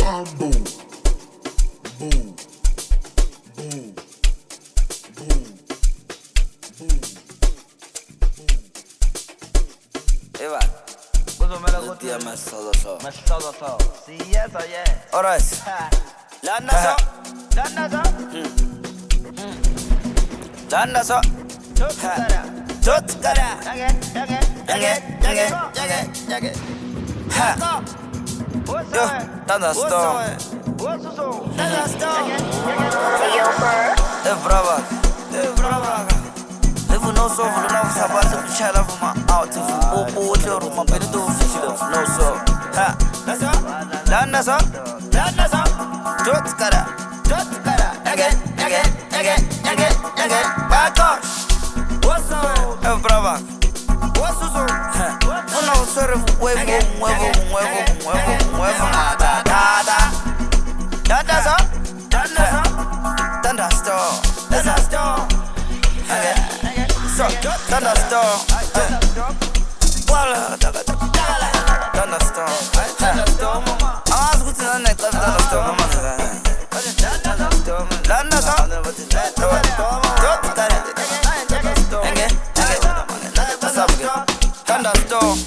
Mambo. Boom. Boom. Boom. Boom. Eva, Kuzomela utia ukuthi masolo. masolo. Siyeza yes. Alright. Lana so. Tukara. Tutkara. Yage. Ha. Yo, thunderstorm. Brava. If no so for no sabas of chala from my out if water room up in the door no so. Ha. Lana so. Tutkara. Again. Back on. What's up? Brava. What's up? No, sorry, huevo, Thunderstorm. So, thunderstorm. Thunderstorm. I was good to the next thunderstorm. Thunderstorm.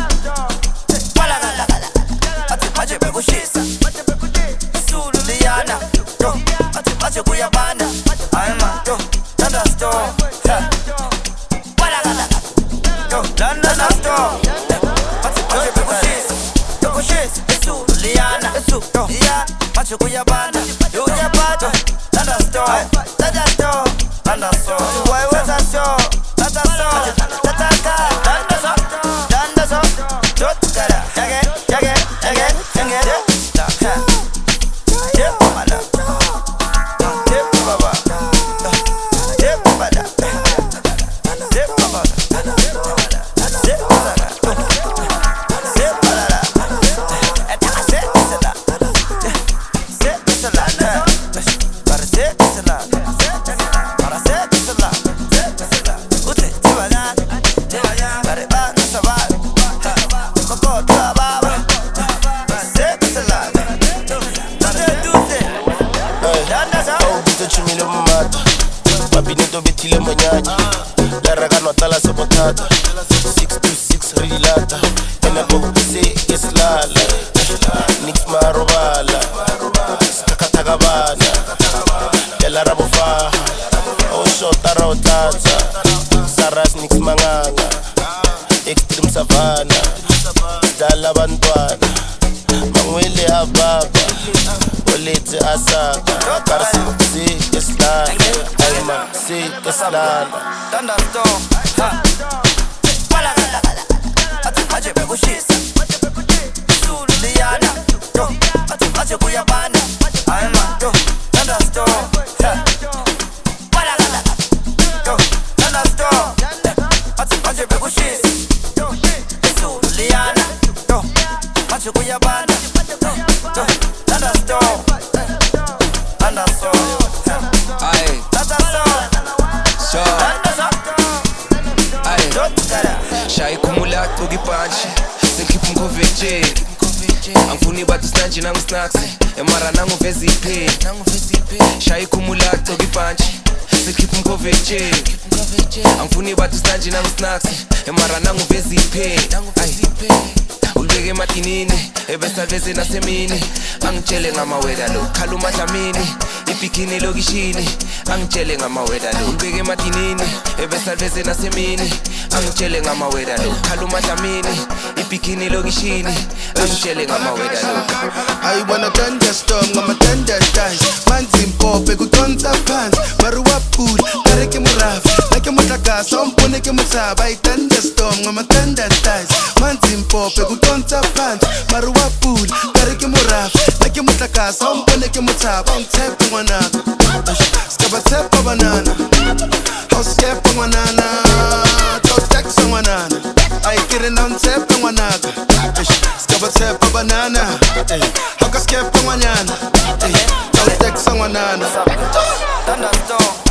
Aje bekushisa Sulu Liana Yo, aje kuyabana Ayma, yo, thunderstorm Yo, thunderstorm Aje bekushisa Yo, kushisa Sulu Liana Yo, aje kuyabana Yo, yabata Thunderstorm Why was I so? Mabinito betile monyanya La raga nota la sabotata 626 rilata Ena boku se keslala Nix marobala Skakataka bana Yala rabo faha Oshota raotata Saras nix manganga Extreme savana Dala bantwana Mangwele ababa Olete asaka Karsi keslala Ayma keslala Thunderstorm. Aje bekushisa Sulu Liana Yo, aje kuyabana Ayma, yo, thunderstorm. Yo, thunderstorm. Aje bekushisa Sulu Liana Yo, aje kuyabana Yo, thunderstorm. Aye, so aye, shai kumula togi panchi, senkipu mkoveje. Angfuni batu snanchi nangu snaksi, emara nangu vezi pe. Shai kumula togi panchi, senkipu mkoveje. Angfuni batu snanchi nangu snaksi, emara nangu vezi pe. Ulbege matinini, ebesa veze na semini. Angchele ngama wedalo, kaluma tamini. Ipikini logishini, angchele ngama wedalo. Ulbege matinini, ebesa veze na semini. Angchele ngama wedalo, kaluma tamini. Ipikini logishini, angchele ngama wedalo. I wanna thunderstorm, ngama thunder dice. Manzi mpope kutonza pants. Maruwa pool, kareke murafu. Nake mutaka, sompone ke musaba. I thunderstorm, ngama thunder dice. Manzi mpope kutonza pants. Maruwa pool, kareke murafu. Nake mutaka, sompone ke musaba. Mtepe mwanaka, skaba tepe banana. House kepe mwanana, top text mwanana. I get it on tepe mwanaka. Skaba tepe banana. Haka skepe mwanana. Top text mwanana. Thunderstorm.